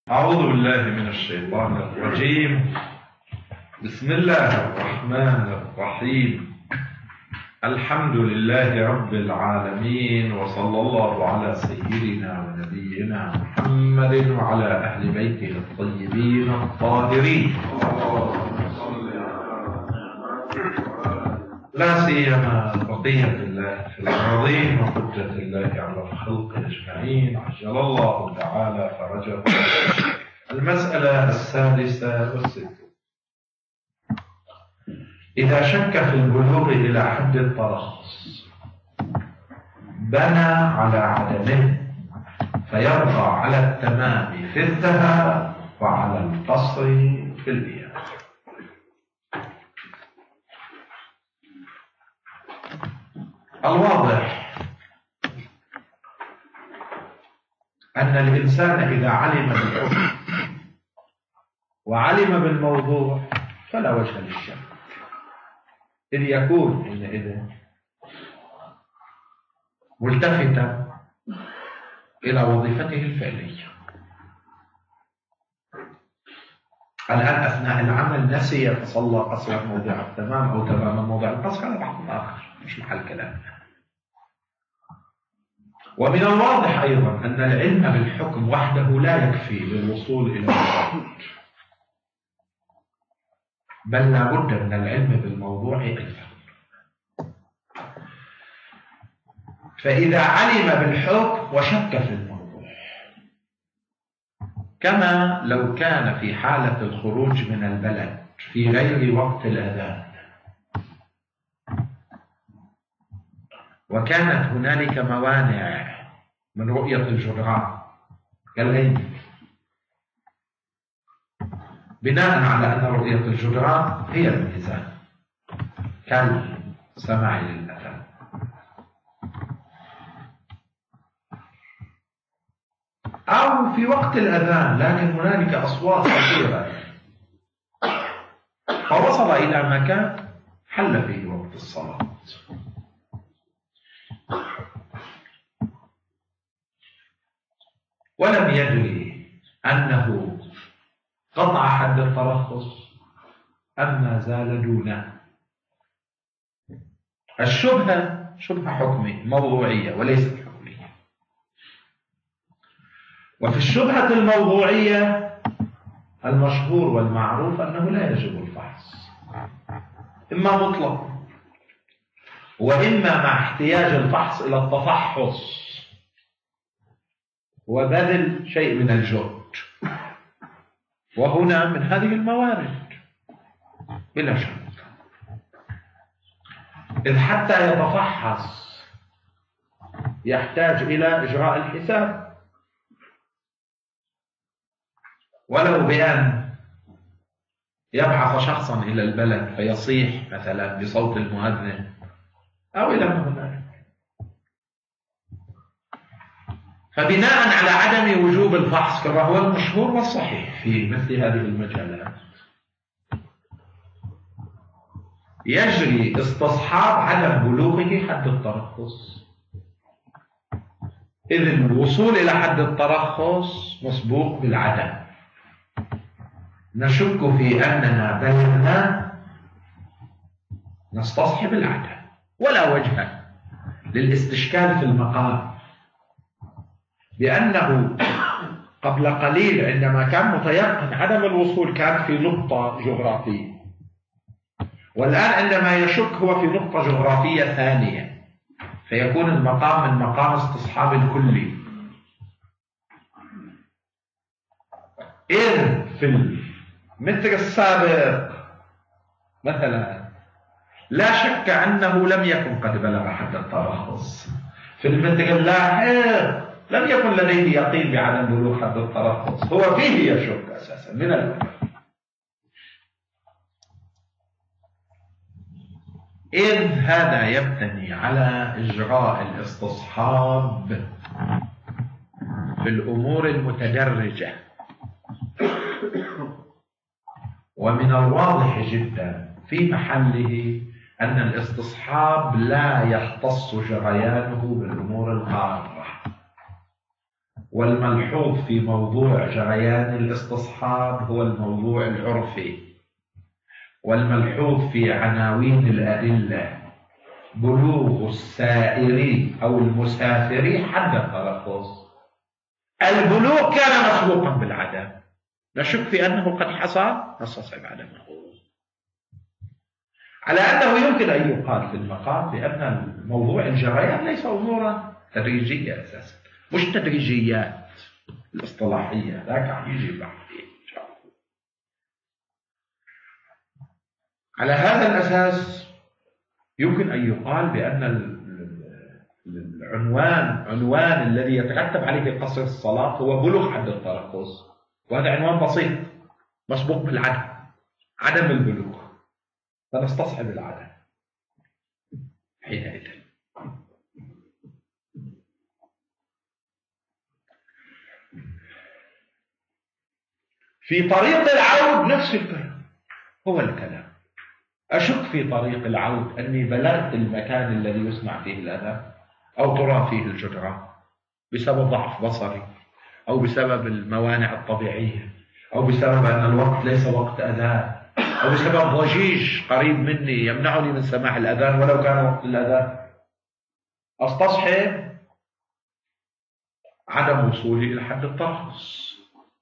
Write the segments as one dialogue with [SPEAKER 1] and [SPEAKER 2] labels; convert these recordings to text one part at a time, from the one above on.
[SPEAKER 1] أعوذ بالله من الشيطان الرجيم. بسم الله الرحمن الرحيم. الحمد لله رب العالمين، وصلى الله على سيدنا ونبينا محمد وعلى أهل بيته الطيبين الطاهرين، لا سيما بقية الله في الأرضين وحجة الله على الخلق أجمعين، عجل الله تعالى فرجه. المسألة 36. إذا شك في البلوغ إلى حد الترخص بنى على عدمه، فيبقى على التمام في الذهاب وعلى القصر في الإياب. الواضح أن الإنسان إذا علم بالحكم وعلم بالموضوع فلا وجه للشك، إذ يكون حينئذ ملتفتا إلى وظيفته الفعلية. الآن أثناء العمل نسي يتصلى قصر موضع التمام أو تمام موضع القصر، هذا بحث آخر مش محل كلام. ومن الواضح أيضا أن العلم بالحكم وحده لا يكفي للوصول إلى المراد، بل لا بد من العلم بالموضوع أيضا. فإذا علم بالحكم وشك في الموضوع، كما لو كان في حالة الخروج من البلد في غير وقت الأذان وكانت هنالك موانع من رؤية الجدران كالعين، بناء على أن رؤية الجدران هي الميزان كالسماع للأذان، أو في وقت الأذان لكن هنالك أصوات كثيرة فوصل إلى مكان حل فيه وقت الصلاة، ولم يدري أنه قطع حد الترخص أم ما زال دونه. الشبهة شبهة حكمية موضوعية وليست حكمية. وفي الشبهة الموضوعية المشهور والمعروف أنه لا يجب الفحص، إما مطلق وإما مع احتياج الفحص إلى التفحص وبذل شيء من الجهد، وهنا من هذه الموارد بلا شك، إذ حتى يتفحص يحتاج إلى إجراء الحساب، ولو بأن يبعث شخصا إلى البلد فيصيح مثلا بصوت المؤذن أو إلى ما هنالك. فبناء على عدم وجوب الفحص كما هو المشهور والصحيح في مثل هذه المجالات، يجري استصحاب عدم بلوغه حد الترخص، إذ الوصول إلى حد الترخص مسبوق بالعدم. نشك في أننا بلغنا نستصحب العدم، ولا وجه للاستشكال في المقام، لأنه قبل قليل عندما كان متيقن عدم الوصول كان في نقطة جغرافية، والآن عندما يشك هو في نقطة جغرافية ثانية، فيكون المقام من مقام استصحاب الكلي. إذ في المتر السابق مثلا لا شك أنه لم يكن قد بلغ حد الترخص، في المتر اللاحق لم يكن لديه يقين بعدم بلوغ حد الترخص، هو فيه يشك أساسا من الأول. إذ هذا يبتني على إجراء الاستصحاب في الأمور المتدرجة، ومن الواضح جدا في محله أن الاستصحاب لا يختص جريانه بالأمور القارة، والملحوظ في موضوع جريان الاستصحاب هو الموضوع العرفي، والملحوظ في عناوين الأدلة بلوغ السائر أو المسافر حد التلفظ. البلوغ كان مسبوقا بالعدم، نشك في أنه قد حصل، نستصحب عدمه، على أنه يمكن أن يقال في المقام بأن موضوع الجريان ليس أمورا تدريجية أساسا، مش تدريجيات الاصطلاحية، ذاك يجي بعدين إن شاء الله. على هذا الأساس يمكن أن يقال بأن عنوان الذي يترتب عليه قصر الصلاة هو بلوغ حد التلفظ، وهذا عنوان بسيط مسبوق بالعدم، عدم البلوغ، فنستصحب العدم حينئذ. في طريق العود نفس الكلام، هو الكلام. أشك في طريق العود أني بلغت المكان الذي يسمع فيه الأذان أو ترى فيه الجدران بسبب ضعف بصري، أو بسبب الموانع الطبيعية، أو بسبب أن الوقت ليس وقت أذان، أو بسبب ضجيج قريب مني يمنعني من سماع الأذان ولو كان وقت الأذان. أستصحب عدم وصولي إلى حد الترخص،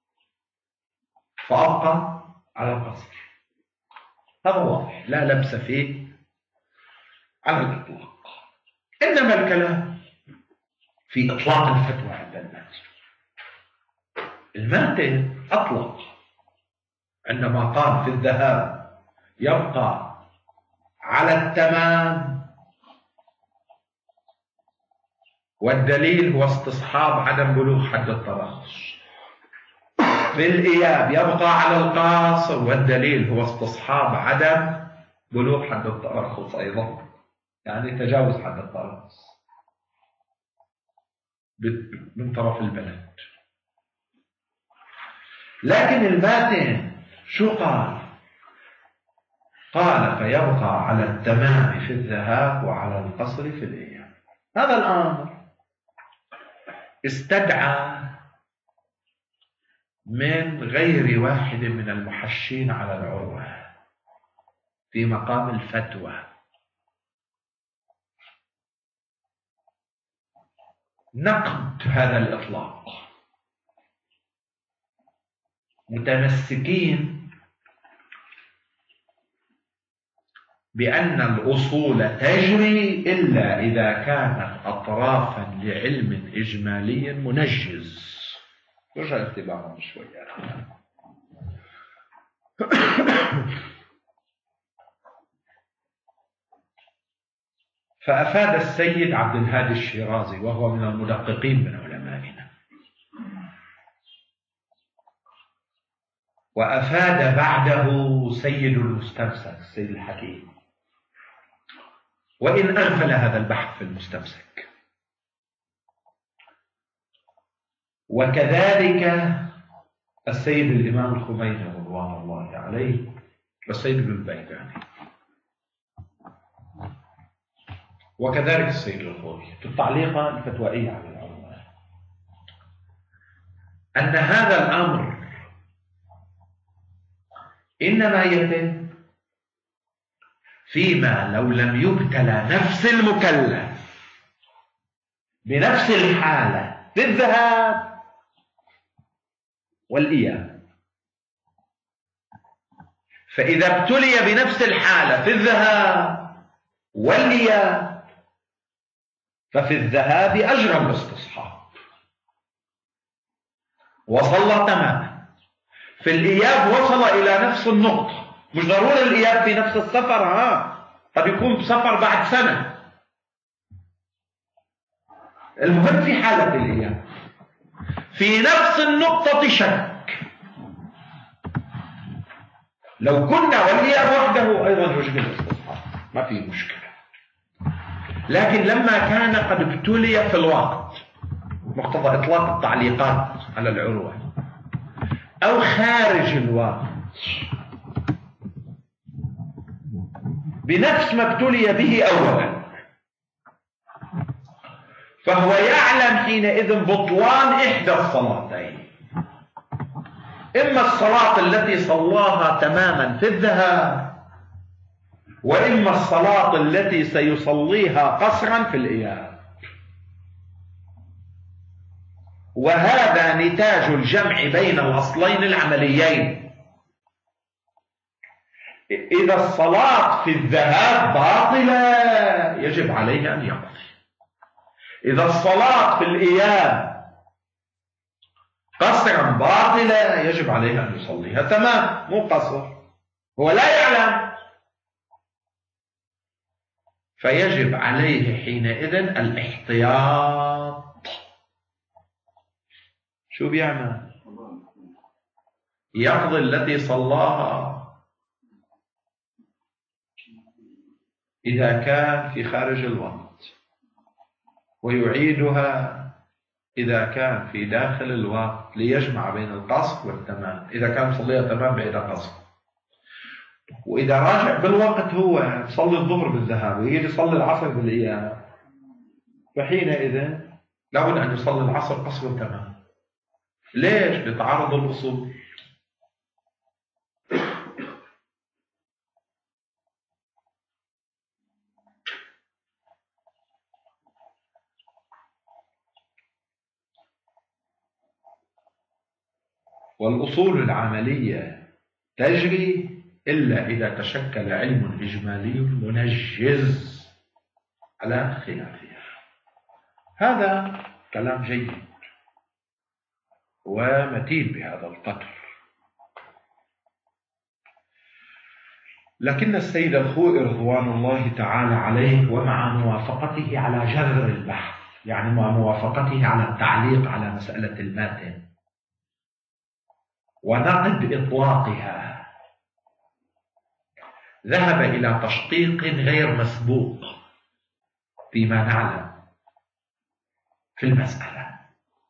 [SPEAKER 1] فأبقى على القصر. هذا واضح لا لبس فيه على الإطلاق. إنما الكلام في إطلاق الفتوى عند الماتن. الماتن أطلق عندما قال في الذهاب يبقى على التمام، والدليل هو استصحاب عدم بلوغ حد الترخص. في الإياب يبقى على القاصر، والدليل هو استصحاب عدم بلوغ حد الترخص أيضا، يعني تجاوز حد الترخص من طرف البلد. لكن الماتن شو قال؟ قال فيبقى على التمام في الذهاب وعلى القصر في الإياب. هذا الأمر استدعى من غير واحد من المحشين على العروة في مقام الفتوى نقد هذا الإطلاق، متمسكين بأن الأصول تجري إلا إذا كانت أطرافا لعلم إجمالي منجز. رجع اتباعهم شوية. فأفاد السيد عبد الهادي الشيرازي وهو من المدققين من علمائنا، وأفاد بعده سيد المستمسك السيد الحكيم، وإن أغفل هذا البحث في المستمسك، وكذلك السيد الإمام الخميني رضوان الله عليه، والسيد ابن البيكاني، وكذلك السيد الخوي في التعليقة الفتوائية على العلماء، أن هذا الأمر إنما يتم فيما لو لم يبتلى نفس المكلف بنفس الحالة في الذهاب والإياب. فإذا ابتلي بنفس الحالة في الذهاب والإياب ففي الذهاب أجرى الاستصحاب وصل تماما، في الإياب وصل إلى نفس النقطة. مش ضروري الإياب في نفس السفر، قد يكون سفر بعد سنة، المهم في حالة الإياب في نفس النقطة شك. لو كنا والإياب وحده أيضا يوجد الاستصحاب ما في مشكلة، لكن لما كان قد ابتلي في الوقت مقتضى إطلاق التعليقات على العروة أو خارج الوقت بنفس ما ابتلي به أولا، فهو يعلم حينئذ بطلان إحدى الصلاتين، إما الصلاة التي صلاها تماما في الذهاب، وإما الصلاة التي سيصليها قصرا في الإياب. وهذا نتاج الجمع بين الأصلين العمليين. إذا الصلاة في الذهاب باطلة يجب عليه أن يقضي. إذا الصلاة في الإياب قصرا باطلة يجب عليه أن يصليها تمام، مو قصر، هو لا يعلم، فيجب عليه حينئذ الاحتياط. شو بيعمل؟ يقضي التي صلاها إذا كان في خارج الوقت، ويعيدها إذا كان في داخل الوقت، ليجمع بين القصر والتمام. إذا كان صليها تمام بعيد قصر، وإذا راجع بالوقت هو صلي الظهر بالذهاب ويجي يصلي العصر بالإياب، فحينئذ لابد أن يصلي العصر قصر تمام. ليش؟ لتعارض الأصول. والأصول العملية تجري إلا إذا تشكل علم إجمالي منجز على خلافها. هذا كلام جيد ومتين بهذا القدر. لكن السيد الخوئي رضوان الله تعالى عليه، ومع موافقته على جذر البحث، يعني مع موافقته على التعليق على مسألة الماتن ونقد إطلاقها، ذهب إلى تشقيق غير مسبوق فيما نعلم في المسألة.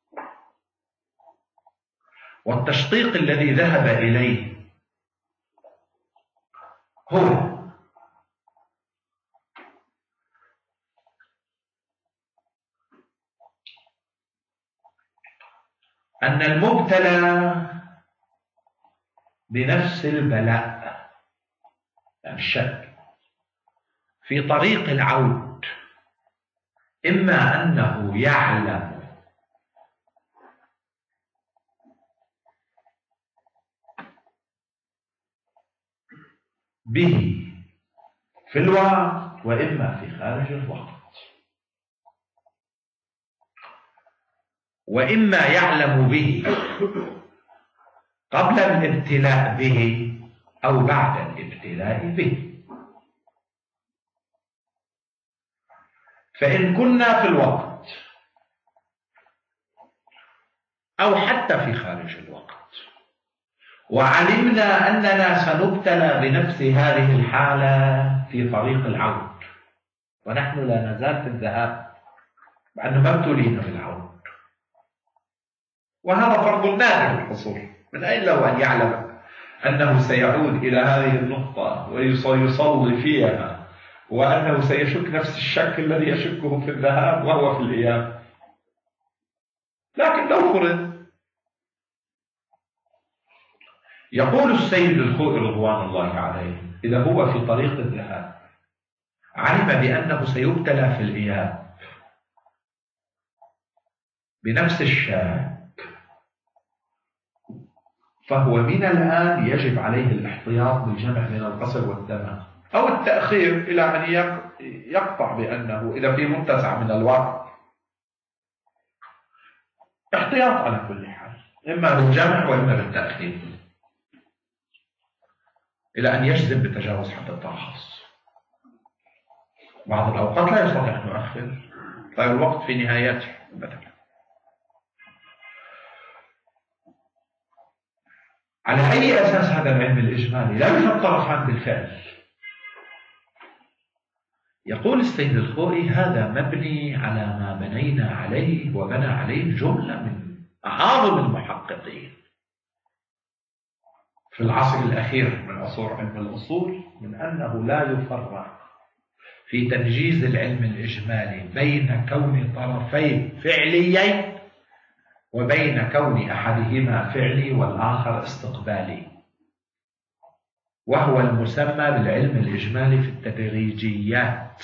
[SPEAKER 1] والتشقيق الذي ذهب إليه هو أن المبتلى بنفس البلاء، الشك في طريق العود، إما أنه يعلم به في الوقت، وإما في خارج الوقت، وإما يعلم به قبل الابتلاء به أو بعد الابتلاء به. فإن كنا في الوقت أو حتى في خارج الوقت وعلمنا أننا سنبتلى بنفس هذه الحالة في طريق العود، ونحن لا نزال في الذهاب مع أنه ما ابتلينا في العود، وهذا فرض نادر الحصول، من أين له أن يعلم أنه سيعود إلى هذه النقطة ويصلي فيها، وأنه سيشك نفس الشك الذي يشكه في الذهاب وهو في الإياب؟ لكن لو فرض، يقول السيد الخوئي رضوان الله عليه، إذا هو في طريق الذهاب علم بأنه سيبتلى في الإياب بنفس الشك، فهو من الآن يجب عليه الاحتياط بالجمع بين القصر والتمام أو التأخير إلى أن يقطع بأنه إذا في متسع من الوقت احتياط على كل حال، إما بالجمع وإما بالتأخير، إلى أن يجزم بتجاوز حد الترخص. بعض الأوقات لا يستطيع أن يؤخر، طيب الوقت في نهايته مثلا. على أي أساس هذا العلم الإجمالي؟ لا يوجد طرفان بالفعل. يقول السيد الخوئي هذا مبني على ما بنينا عليه وبنى عليه جملة من أعاظم المحققين في العصر الأخير من عصور علم الأصول، من أنه لا يفرق في تنجيز العلم الإجمالي بين كون طرفين فعليين وبين كون أحدهما فعلي والآخر استقبالي، وهو المسمى بالعلم الإجمالي في التدريجيات.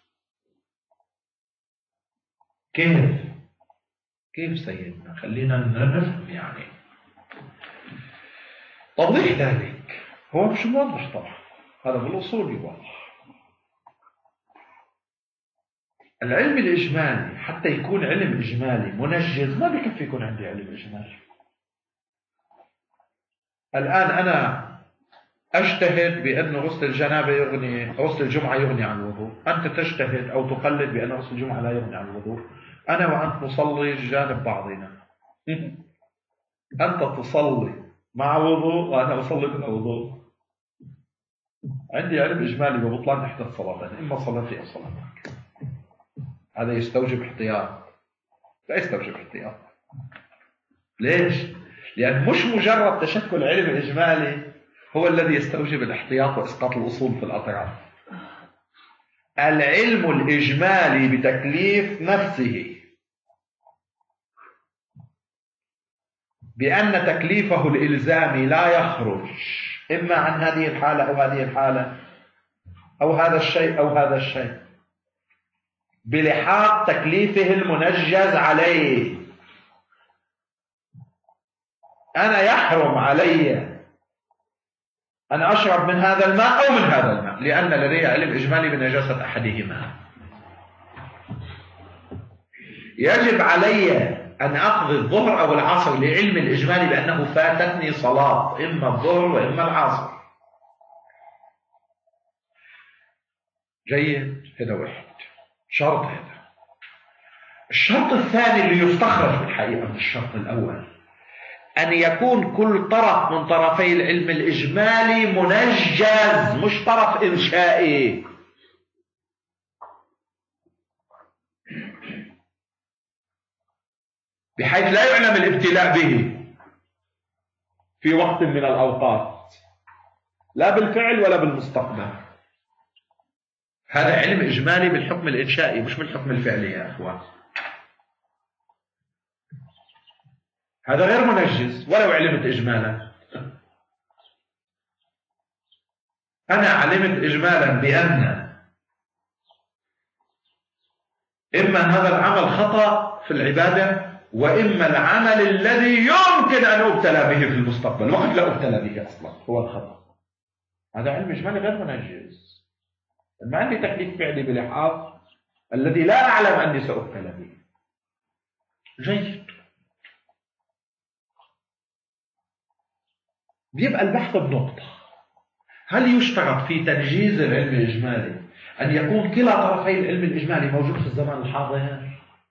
[SPEAKER 1] كيف سيدنا؟ خلينا نفهم يعني. توضيح ذلك هو مش موضح طبعا، هذا بالأصول يوضح. العلم الإجمالي حتى يكون علم إجمالي منجز ما بكفي يكون عندي علم إجمالي. الآن أنا أجتهد بأن غسل الجنابة غسل الجمعة يغني عن الوضوء، أنت تجتهد أو تقلد بأن غسل الجمعة لا يغني عن الوضوء، أنا وأنت نصلي جانب بعضنا. أنت تصلي مع وضوء وأنا أصلي بلا وضوء. عندي علم إجمالي ببطلان إحدى الصلاتين، إما صلاتي أو صلاتك. هذا يستوجب احتياط؟ لا يستوجب احتياط. ليش؟ لأن مش مجرد تشكل علم إجمالي هو الذي يستوجب الاحتياط وإسقاط الأصول في الأطراف. العلم الإجمالي بتكليف نفسه بأن تكليفه الإلزامي لا يخرج إما عن هذه الحالة أو هذه الحالة أو هذا الشيء أو هذا الشيء بلحاظ تكليفه المنجز عليه. أنا يحرم علي أن أشرب من هذا الماء أو من هذا الماء لأن لدي علم إجمالي بنجاسة أحدهما. يجب علي أن أقضي الظهر أو العصر لعلم الإجمالي بأنه فاتتني صلاة إما الظهر وإما العصر. جيد، هذا واحد شرط. هذا الشرط الثاني اللي يستخرج في الحقيقة من الشرط الأول أن يكون كل طرف من طرفي العلم الإجمالي منجز، مش طرف إنشائي. بحيث لا يعلم الابتلاء به في وقت من الأوقات لا بالفعل ولا بالمستقبل. هذا علم إجمالي بالحكم الإنشائي مش بالحكم الفعلي يا أخوان. هذا غير منجز ولو علمت إجمالا. أنا علمت إجمالا بأن إما هذا العمل خطأ في العبادة وإما العمل الذي يمكن أن أبتلى به في المستقبل وقد لا أبتلى به أصلا هو الخطأ. هذا علم إجمالي غير منجز. ما عندي تكليف فعلي بلحاظ الذي لا أعلم أني سأبتلى به. جيد. بيبقى البحث بنقطة: هل يشترط في تنجيز العلم الإجمالي أن يكون كلا طرفي العلم الإجمالي موجود في الزمان الحاضر،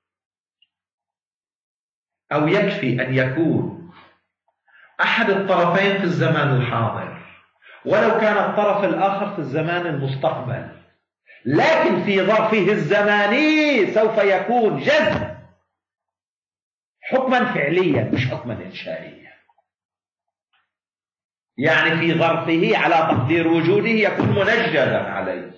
[SPEAKER 1] أو يكفي أن يكون أحد الطرفين في الزمان الحاضر ولو كان الطرف الآخر في الزمان المستقبل، لكن في ظرفه الزماني سوف يكون جزم حكما فعليا مش حكما إنشائيا. يعني في ظرفه على تقدير وجوده يكون منجزا عليه.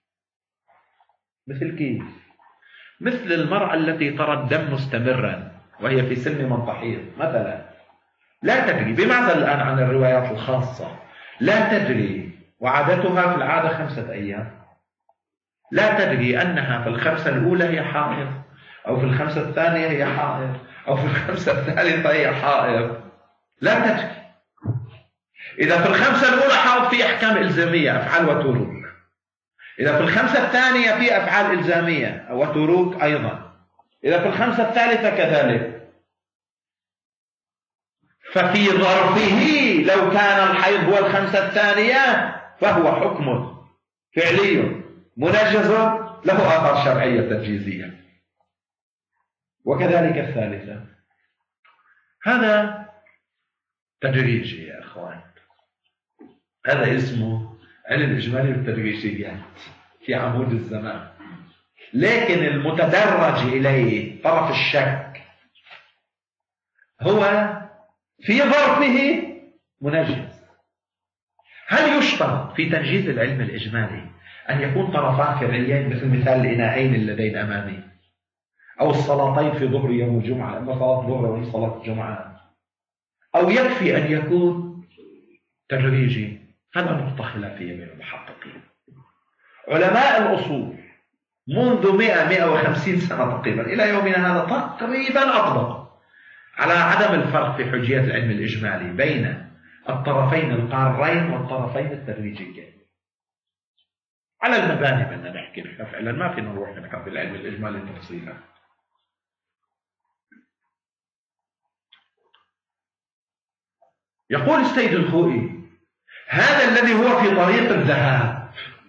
[SPEAKER 1] مثل كيف؟ مثل المرأة التي ترى الدم مستمرا وهي في سن من تحيض مثلا، لا تدري، بمعزل الآن عن الروايات الخاصة، لا تدري، وعادتها في العادة 5 أيام، لا تدري أنها في الخمسة الأولى هي حائض أو في الخمسة الثانية هي حائض أو في الخمسة الثالثة هي حائض، لا تدري. إذا في الخمسة الأولى حائض في أحكام إلزامية أفعال وتروك، إذا في الخمسة الثانية في أفعال إلزامية وتروك أيضا، إذا في الخمسة الثالثة كذلك. ففي ظرفه لو كان الحيض هو الخمسة الثانية فهو حكم فعلي منجز له آثار شرعية تنجيزية، وكذلك الثالثة. هذا تدريجي يا أخوان، هذا اسمه علم إجمالي بالتدريجيات في عمود الزمان. لكن المتدرج إليه طرف الشك هو في ظرفه منجز. هل يشترط في تنجيز العلم الإجمالي أن يكون طرفان فرعيين مثل مثال الإناءين اللذين أمامي، أو الصلاتين في ظهر يوم الجمعة، إما صلاة الظهر وإما صلاة الجمعة، أو يكفي أن يكون تدريجي. هذا نقطة خلافية بين المحققين. علماء الأصول منذ 150 سنة تقريبا إلى يومنا هذا تقريبا أطبقوا على عدم الفرق في حجية العلم الإجمالي بين الطرفين القارين والطرفين التدريجيين. على المباني بدنا نحكي، نحن فعلا ما فينا نروح نحكي بالعلم الإجمالي تفصيلا. يقول السيد الخوئي: هذا الذي هو في طريق الذهاب،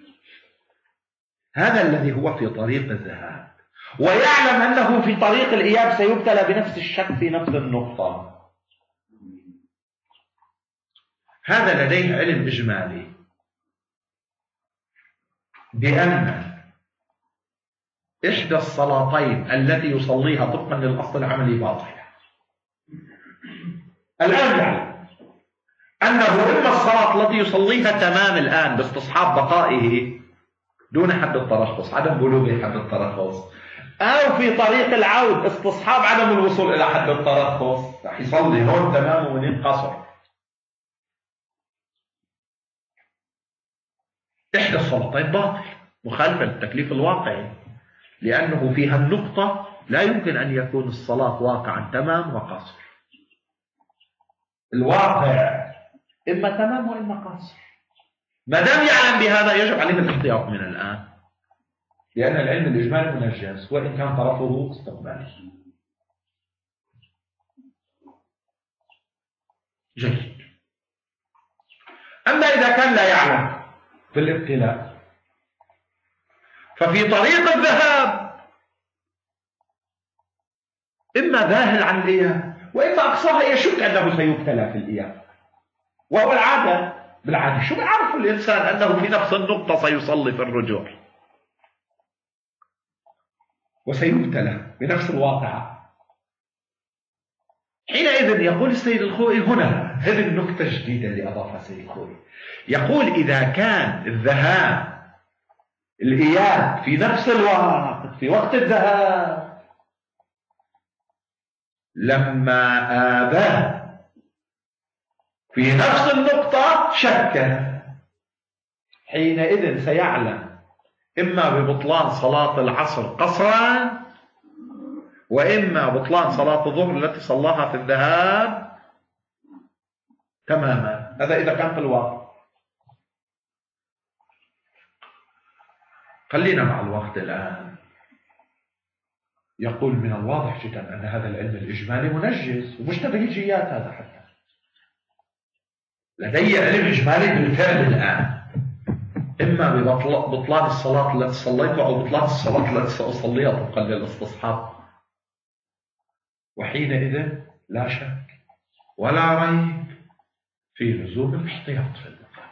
[SPEAKER 1] هذا الذي هو في طريق الذهاب ويعلم أنه في طريق الإياب سيبتلى بنفس الشك في نفس النقطة، هذا لديه علم إجمالي بأن إحدى الصلاتين التي يصليها طبقا للأصل العملي باطلة. الآن يعلم أنه إما الصلاة التي يصليها تمام الآن باستصحاب بقائه دون حد الترخص، عدم بلوغ حد الترخص، أو في طريق العود استصحاب عدم الوصول إلى حد الترخص، رح يصلي هون تمام وهنين قصر. إحدى الصلاتين باطل مخالفة للتكليف الواقعي، لأنه في هالنقطة لا يمكن أن يكون الصلاة واقعا تمام وقصر. الواقع إما تمام وإما قصر. ما دام يعلم بهذا يجب عليه الاحتياط من الآن، لأن العلم الإجمالي منجز وإن كان طرفه استقبالي. جيد. أما إذا كان لا يعلم بالابتلاء ففي طريق الذهاب إما ذاهل عن الإياب وإما أقصاها يشك أنه سيبتلى في الإياب، وهو العادة بالعادة شو بيعرف الإنسان أنه في نفس النقطة سيصلي في الرجوع وسيبتلى بنفس الواقعة. حينئذ يقول السيد الخوئي هنا هذه النقطة الجديدة اللي أضافها السيد الخوئي، يقول إذا كان الذهاب الإياب في نفس الوقت في وقت الذهاب لما آباه في نفس النقطة شك، حينئذ سيعلم إما ببطلان صلاة العصر قصرا وإما بطلان صلاة الظهر التي صلاها في الذهاب تماما. هذا إذا كان في الوقت. خلينا مع الوقت الآن. يقول من الواضح جدا أن هذا العلم الإجمالي منجز ومش تدريجيات، هذا حتى لدي علم إجمالي بالفعل الآن، إما ببطلان الصلاة التي صليتها أو بطلان الصلاة التي سأصليها طبقا للاستصحاب، وحينئذ لا شك ولا ريب في لزوم الاحتياط في المقام.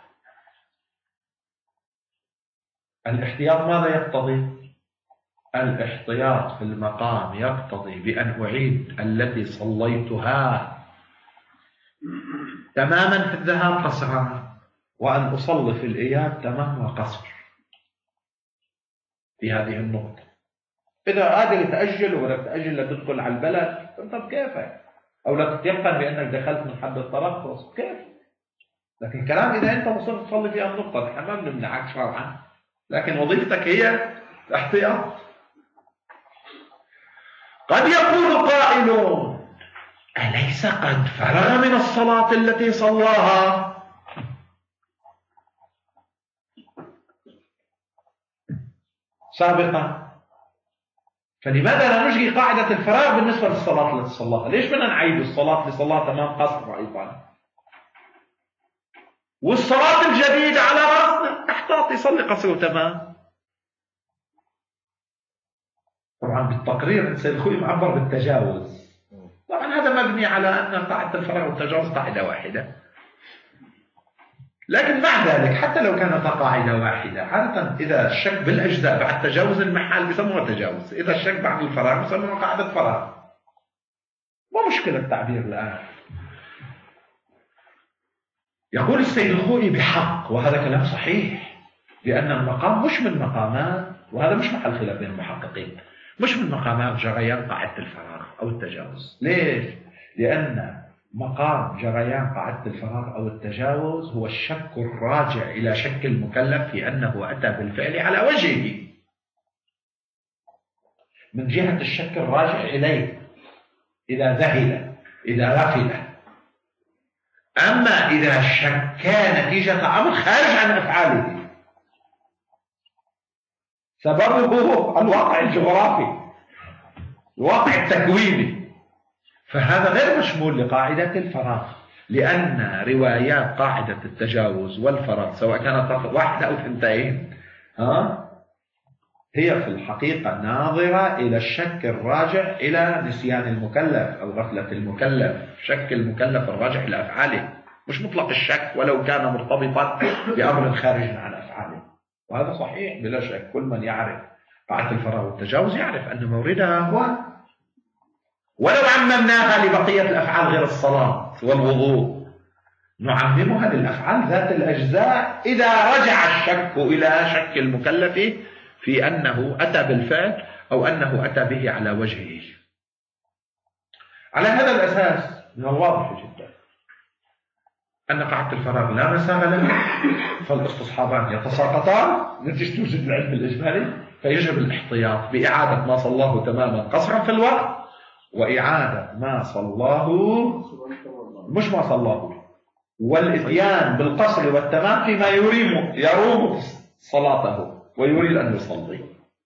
[SPEAKER 1] الاحتياط ماذا يقتضي؟ الاحتياط في المقام يقتضي بأن أعيد التي صليتها تماما في الذهاب قصرا، وأن أصلي في الإياب تمام وقصر في هذه النقطة. إذا قادر تأجل ولا تأجل لتدخل على البلد طب كيفك، أو لا تتيقن بأنك دخلت من حد الترخص كيف. لكن كلام إذا أنت وصلت تصلي في النقطة نحن ما بنمنعك شرعا، لكن وظيفتك هي الاحتياط. قد يقول قائل أليس قد فرغ من الصلاة التي صلاها؟ سابقا، فلماذا لا نجري قاعدة الفراغ بالنسبة للصلاة التي صلاها؟ ليش بدنا نعيد الصلاة لصلاة تمام قصر أيضا؟ والصلاة الجديدة على رأسنا احتاط يصلي قصر تمام. طبعا بالتقرير السيد الخوئي معبر بالتجاوز، طبعا هذا مبني على أن قاعدة الفراغ والتجاوز قاعدة واحدة، لكن مع ذلك حتى لو كانت قاعدة واحدة عادة إذا الشك بالأجزاء بعد تجاوز المحال بيسموها تجاوز، إذا الشك بعد الفراغ بيسموها قاعدة فراغ. ما مشكلة التعبير الآن. يقول السيد الخوئي بحق وهذا كلام صحيح لأن المقام مش من مقامات، وهذا مش محل خلاف بين المحققين، مش من مقامات جريان قاعدة الفراغ أو التجاوز. ليش؟ لأن مقام جريان قاعدة الفراغ أو التجاوز هو الشك الراجع إلى شك المكلف في أنه أتى بالفعل على وجهه، من جهة الشك الراجع إليه إذا ذهل، إذا غفل. أما إذا شك نتيجة أمر خارج عن أفعاله سببه الواقع الجغرافي، الواقع التكويني، فهذا غير مشمول لقاعدة الفراغ، لأن روايات قاعدة التجاوز والفراغ سواء كانت واحدة أو ثنتين هي في الحقيقة ناظرة إلى الشك الراجع إلى نسيان المكلف أو غفلة المكلف، شك المكلف الراجع إلى أفعاله، مش مطلق الشك ولو كان مرتبطا بأمر خارج عن أفعاله. وهذا صحيح بلا شك، كل من يعرف قاعدة الفراغ والتجاوز يعرف أن موردها هو، ولو عممناها لبقية الأفعال غير الصلاة والوضوء نعممها للأفعال ذات الأجزاء إذا رجع الشك إلى شك المكلف في أنه أتى بالفعل أو أنه أتى به على وجهه. على هذا الأساس من الواضح جدا أن قاعدة الفراغ لا مساغ لها، فالاستصحابان يتساقطان نتيجة وجود العلم الإجمالي، فيجب الاحتياط بإعادة ما صلاه تماما قصرا في الوقت، وإعادة ما صلاه مش ما صلاه، والإتيان بالقصر والتمام فيما يروم صلاته ويريد أن يصلي.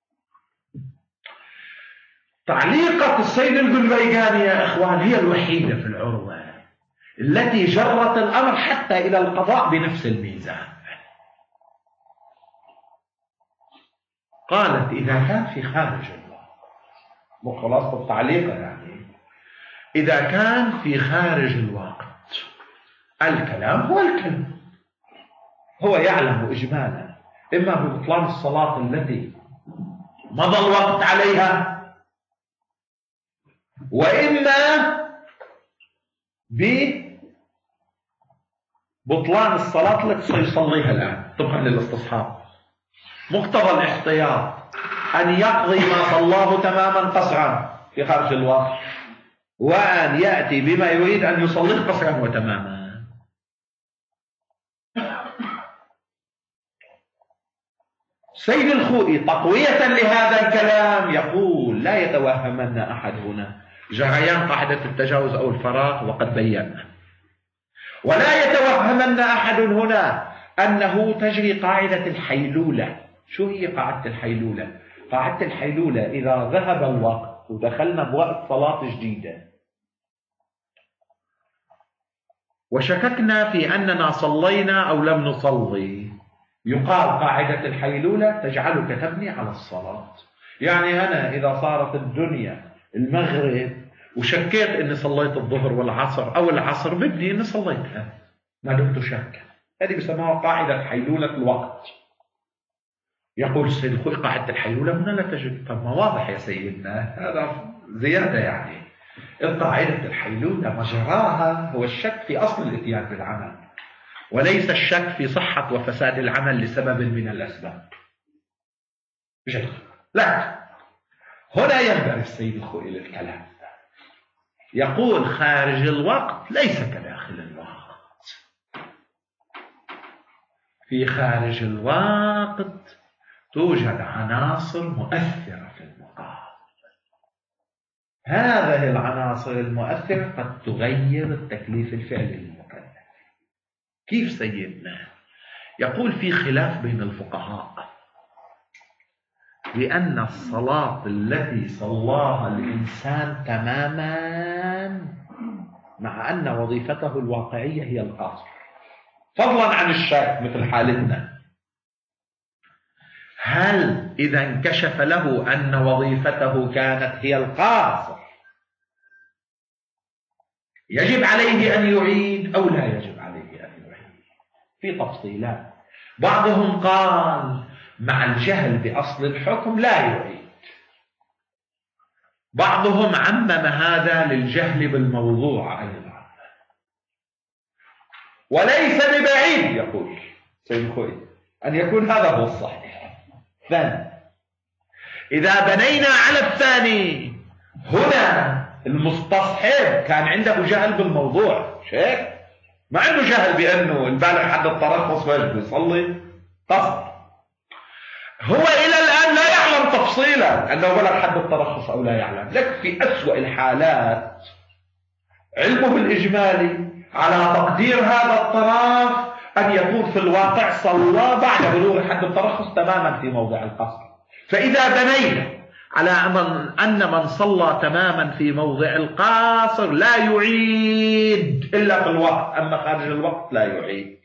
[SPEAKER 1] تعليقة السيد القلبيقاني يا إخوان هي الوحيدة في العروة التي جرت الأمر حتى إلى القضاء بنفس الميزان. قالت إذا كان في خارج الوقت، خلاصة التعليقة يعني إذا كان في خارج الوقت الكلام هو الكلام، هو يعلم إجمالا إما ببطلان الصلاة التي مضى الوقت عليها، وإما ببطلان الصلاة التي سيصليها الآن طبقا للاستصحاب. مقتضى الاحتياط أن يقضي ما صلاه تماما قصرا في خارج الوقت، وأن يأتي بما يريد أن يصليه قصرا وتماما. سيد الخوئي تقوية لهذا الكلام يقول لا يتوهمن أحد هنا جريان قاعدة التجاوز أو الفراغ وقد بينا، ولا يتوهمن أحد هنا أنه تجري قاعدة الحيلولة. شو هي قاعدة الحيلولة؟ قاعدة الحيلولة إذا ذهب الوقت ودخلنا بوقت صلاة جديدة وشككنا في أننا صلينا أو لم نصلي، يقال قاعدة الحيلولة تجعلك تبني على الصلاة. يعني أنا إذا صارت الدنيا المغرب وشكيت أني صليت الظهر والعصر أو العصر ببني أني صليتها ما دمت شاكا، هذه بسموها قاعدة حيلولة الوقت. يقول السيد الخوئي قاعدة الحيلولة هنا لا تجد. طب ما واضح يا سيدنا، هذا زيادة يعني. القاعدة الحيلولة مجراها هو الشك في أصل الإتيان بالعمل، وليس الشك في صحة وفساد العمل لسبب من الأسباب. جيد. لا، هنا ينبغي السيد الخوئي للكلام، يقول خارج الوقت ليس كداخل الوقت. في خارج الوقت توجد عناصر مؤثرة في المقام، هذه العناصر المؤثرة قد تغير التكليف الفعلي للمكلف. كيف سيدنا؟ يقول في خلاف بين الفقهاء بأن الصلاة التي صلاها الإنسان تماما مع أن وظيفته الواقعية هي القصر، فضلا عن الشك مثل حالتنا، هل إذا انكشف له أن وظيفته كانت هي القاصر يجب عليه أن يعيد أو لا يجب عليه أن يعيد؟ في تفصيلات. بعضهم قال مع الجهل بأصل الحكم لا يعيد، بعضهم عمم هذا للجهل بالموضوع أيضا. وليس ببعيد يقول سيد الخوئي أن يكون هذا هو الصحيح. ثاني، إذا بنينا على الثاني، هنا المستصحب كان عنده جهل بالموضوع، شيء ما عنده جهل بأنه البالغ حد الترخص واجب يصلي قصد، هو إلى الآن لا يعلم تفصيلا أنه بلغ حد الترخص أو لا يعلم، لكن في أسوأ الحالات علمه الإجمالي على تقدير هذا الطرف أن يكون في الواقع صلى بعد بلوغ حد الترخص تماما في موضع القصر. فإذا بنينا على أن من صلى تماما في موضع القاصر لا يعيد إلا في الوقت، أما خارج الوقت لا يعيد،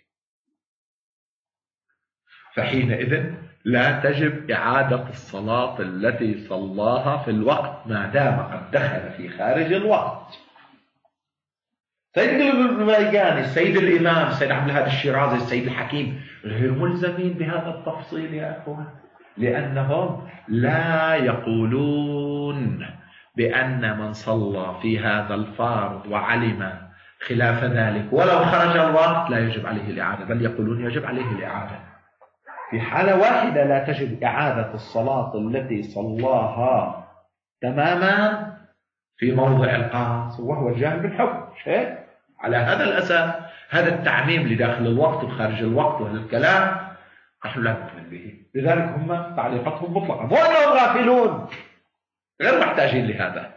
[SPEAKER 1] فحينئذ لا تجب إعادة الصلاة التي صلاها في الوقت ما دام قد دخل في خارج الوقت. سيد البيجاني، السيد الإمام، السيد عبد الهادي الشيرازي، السيد الحكيم غير ملزمين بهذا التفصيل يا أخوان، لأنهم لا يقولون بأن من صلى في هذا الفرض وعلم خلاف ذلك ولو خرج الوقت لا يجب عليه الإعادة، بل يقولون يجب عليه الإعادة. في حالة واحدة لا تجب إعادة الصلاة التي صلاها تماما في موضع القاصر، وهو الجهل بالحكم. شيء على هذا الأساس، هذا التعميم لداخل الوقت وخارج الوقت وهذا الكلام نحن لا نؤمن به، لذلك هم تعليقاتهم مطلقة، مو أنهم غافلون، غير محتاجين لهذا.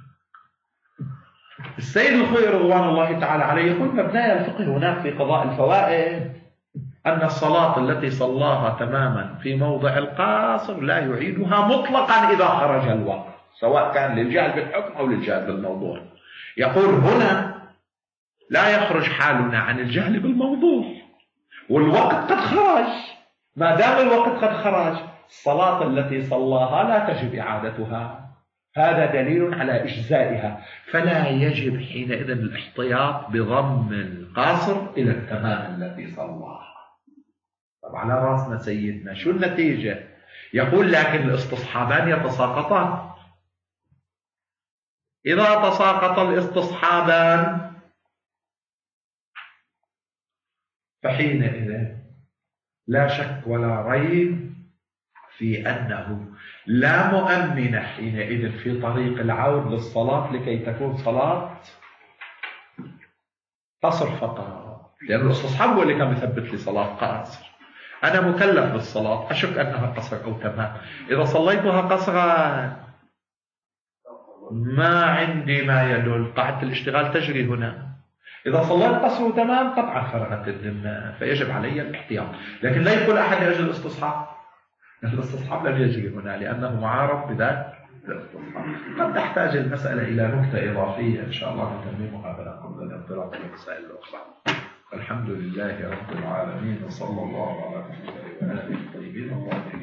[SPEAKER 1] السيد الخوي رضوان الله تعالى عليه يقول مبنايا الفقه هناك في قضاء الفوائد أن الصلاة التي صلاها تماما في موضع القاصر لا يعيدها مطلقا إذا خرج الوقت، سواء كان للجهل بالحكم أو للجهل بالموضوع. يقول هنا لا يخرج حالنا عن الجهل بالموضوع والوقت قد خرج، ما دام الوقت قد خرج الصلاة التي صلاها لا تجب إعادتها، هذا دليل على إجزائها، فلا يجب حينئذ الاحتياط بضم القاصر إلى التمام التي صلاها. طب على راسنا سيدنا، شو النتيجة؟ يقول لكن الاستصحابان يتساقطان. إذا تساقط الاستصحابان فحينئذ لا شك ولا ريب في أنه لا مؤمن حينئذ في طريق العود للصلاة لكي تكون صلاة قصر فقط، لأن الاستصحاب هو اللي كان يثبت لي صلاة قصر. أنا مكلف بالصلاة، أشك أنها قصر أو تمام، إذا صليتها قصرا ما عندي ما يدل، قاعدة الاشتغال تجري هنا. إذا صليت قصر تمام قطعا فرغت الذمة، فيجب علي الاحتياط. لكن لا يقول أحد لأجل الاستصحاب، الاستصحاب لم يجري هنا لأنه معارض بذات الاستصحاب. قد تحتاج المسألة إلى نكتة إضافية إن شاء الله نتممها قبل الانطلاق للمسائل الأخرى. الحمد لله رب العالمين، وصلى الله على محمد وآله الطيبين الطاهرين.